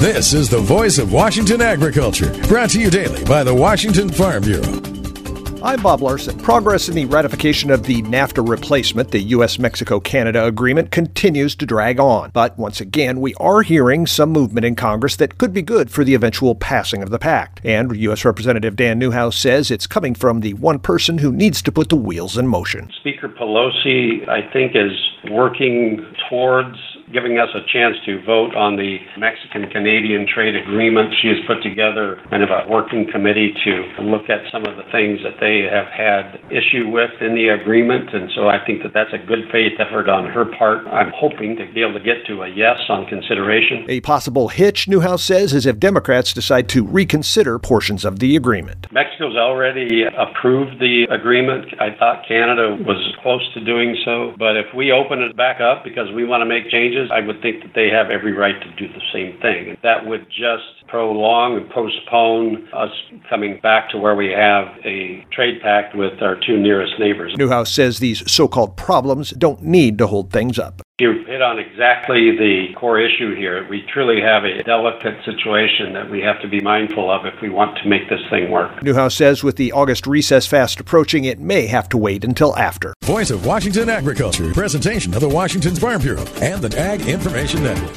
This is the voice of Washington agriculture, brought to you daily by the Washington Farm Bureau. I'm Bob Larson. Progress in the ratification of the NAFTA replacement, the U.S.-Mexico-Canada agreement, continues to drag on. But once again, we are hearing some movement in Congress that could be good for the eventual passing of the pact. And U.S. Representative Dan Newhouse says it's coming from the one person who needs to put the wheels in motion. Speaker Pelosi, I think, is working towards giving us a chance to vote on the Mexican-Canadian trade agreement. She has put together kind of a working committee to look at some of the things that they have had issue with in the agreement, and so I think that that's a good faith effort on her part. I'm hoping to be able to get to a yes on consideration. A possible hitch, Newhouse says, is if Democrats decide to reconsider portions of the agreement. Mexico's already approved the agreement. I thought Canada was close to doing so, but if we open it back up because we want to make changes, I would think that they have every right to do the same thing. That would just prolong and postpone us coming back to where we have a trade pact with our two nearest neighbors. Newhouse says these so-called problems don't need to hold things up. You hit on exactly the core issue here. We truly have a delicate situation that we have to be mindful of if we want to make this thing work. Newhouse says with the August recess fast approaching, it may have to wait until after. Voice of Washington Agriculture, presentation of the Washington Farm Bureau and the Ag Information Network.